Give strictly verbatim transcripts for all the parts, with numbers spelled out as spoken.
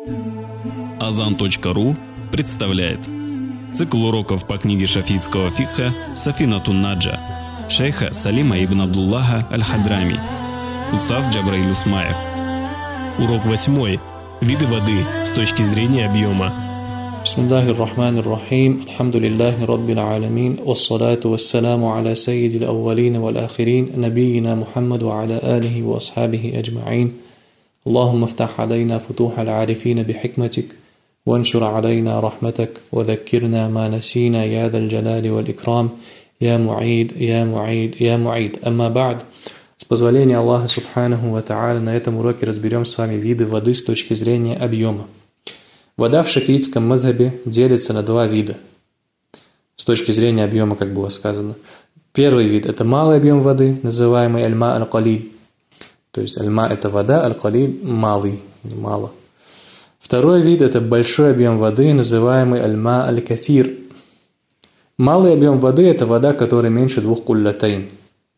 азан точка ру представляет цикл уроков по книге шафиитского фикха «Сафинатун Наджа» шейха Салима ибн Абдуллаха аль-Хадрами, устаз Джабраиль Усмаев. Урок восьмой. Виды воды с точки зрения объема. Бисмиллахи р-Рахмани р-Рахим. Алхамдулиллахи Раббил Аламин. Вассалату вассаламу аля сайидил аввалин вал ахирин. Набийина Мухаммаду аля алихи ва асхабихи аджмаин. Аллахумма фтах алейна футуха аль-арифина бихикматик. Ваншур алейна рахматак. Вадаккирна ма насина я дал джалали вал икрам. Я муид, я муид, я муид. Амма ба'д. С позволения Аллаха Субханаху ва Та'аля на этом уроке разберем с вами виды воды с точки зрения объема. Вода в шафиитском мазхабе делится на два вида. С точки зрения объема, как было сказано. Первый вид – это малый объем воды, называемый аль-ма аль-калиль. То есть аль-ма – это вода, аль-калиль – малый, мало. Второй вид – это большой объем воды, называемый аль-ма аль-кафир. Малый объем воды – это вода, которая меньше двух куллятайн.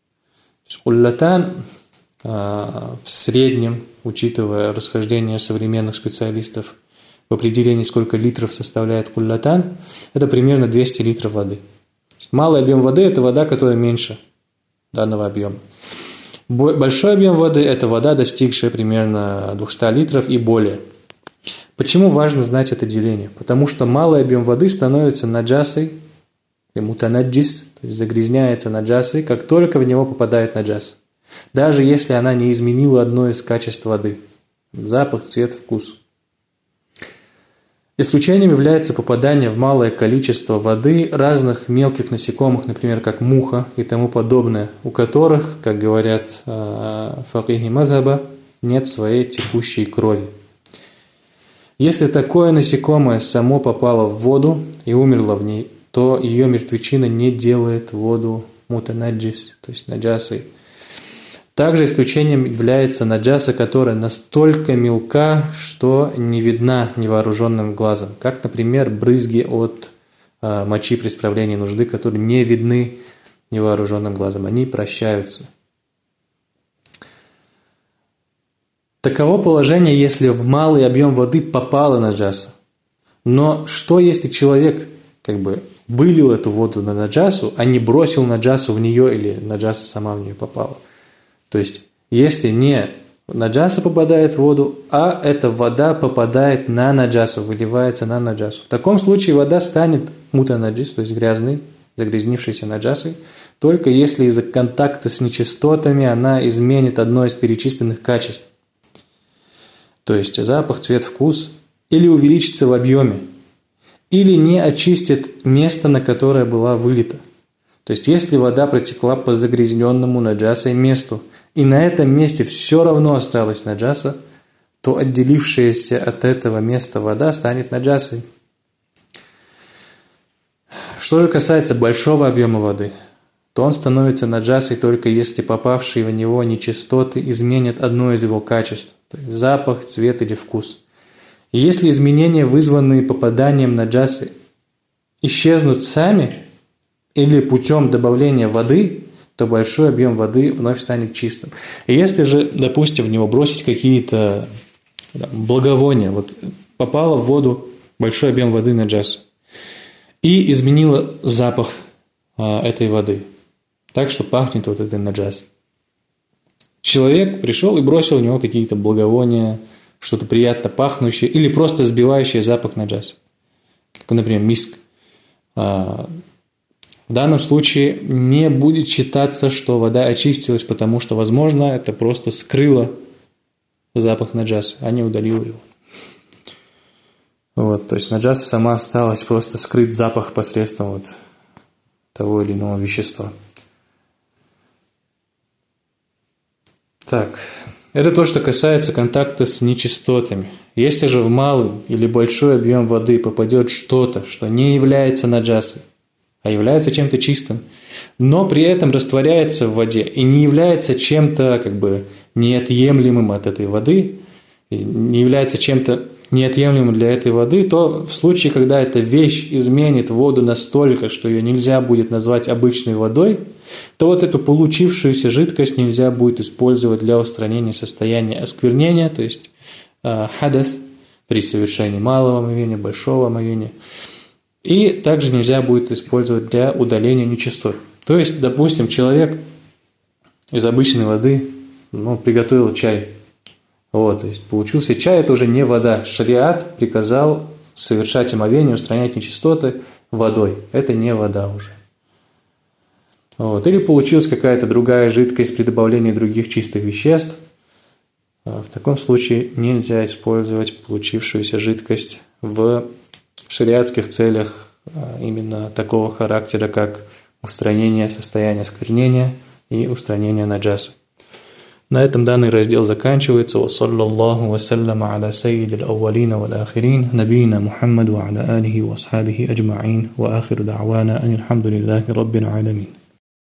Куллятан в среднем, учитывая расхождение современных специалистов в определении, сколько литров составляет куллятан, это примерно двести литров воды. Малый объем воды – это вода, которая меньше данного объема. Большой объем воды – это вода, достигшая примерно двухсот литров и более. Почему важно знать это деление? Потому что малый объем воды становится наджасой, мутанаджис, то есть загрязняется наджасой, как только в него попадает наджас. Даже если она не изменила одно из качеств воды – запах, цвет, вкус. Исключением является попадание в малое количество воды разных мелких насекомых, например, как муха и тому подобное, у которых, как говорят факихи мазхаба, нет своей текущей крови. Если такое насекомое само попало в воду и умерло в ней, то ее мертвечина не делает воду мутанаджис, то есть наджасой. Также исключением является наджаса, которая настолько мелка, что не видна невооруженным глазом, как, например, брызги от э, мочи при справлении нужды, которые не видны невооруженным глазом, они прощаются. Таково положение, если в малый объем воды попала наджаса. Но что если человек как бы вылил эту воду на наджасу, а не бросил наджасу в нее или наджаса сама в нее попала? То есть, если не наджаса попадает в воду, а эта вода попадает на наджасу, выливается на наджасу. В таком случае вода станет мутанаджис, то есть грязной, загрязнившейся наджасой, только если из-за контакта с нечистотами она изменит одно из перечисленных качеств. То есть запах, цвет, вкус, или увеличится в объеме, или не очистит место, на которое была вылита. То есть, если вода протекла по загрязненному наджасой месту, и на этом месте все равно осталась наджаса, то отделившаяся от этого места вода станет наджасой. Что же касается большого объема воды, то он становится наджасой только если попавшие в него нечистоты изменят одно из его качеств, то есть запах, цвет или вкус. И если изменения, вызванные попаданием наджасы, исчезнут сами или путем добавления воды, то большой объем воды вновь станет чистым. И если же, допустим, в него бросить какие-то благовония, вот попало в воду большой объем воды наджаса и изменило запах а, этой воды, так что пахнет вот этой наджасой. Человек пришел и бросил в него какие-то благовония, что-то приятно пахнущее или просто сбивающее запах наджаса, как, например, миск. В данном случае не будет считаться, что вода очистилась, потому что, возможно, это просто скрыло запах наджаса, а не удалило его. Вот, то есть наджаса сама осталась, просто скрыть запах посредством вот того или иного вещества. Так, это то, что касается контакта с нечистотами. Если же в малый или большой объем воды попадет что-то, что не является наджасой, а является чем-то чистым, но при этом растворяется в воде и не является чем-то как бы неотъемлемым от этой воды, не является чем-то неотъемлемым для этой воды, то в случае, когда эта вещь изменит воду настолько, что ее нельзя будет назвать обычной водой, то вот эту получившуюся жидкость нельзя будет использовать для устранения состояния осквернения, то есть хадас, при совершении малого омовения, большого омовения. И также нельзя будет использовать для удаления нечистот. То есть, допустим, человек из обычной воды ну, приготовил чай. Вот, то есть получился чай, это уже не вода. Шариат приказал совершать омовение, устранять нечистоты водой. Это не вода уже. Вот. Или получилась какая-то другая жидкость при добавлении других чистых веществ. В таком случае нельзя использовать получившуюся жидкость в шариатских целях именно такого характера, как устранение состояния осквернения и устранение наджаса. На этом данный раздел заканчивается. Вассаллаллаху вассаляма аля сайидил аувалина вал ахирин, набийна Мухаммаду аля алихи ва асхабихи аджмаин, ва ахиру да'вана анилхамдулиллахи раббил аламин.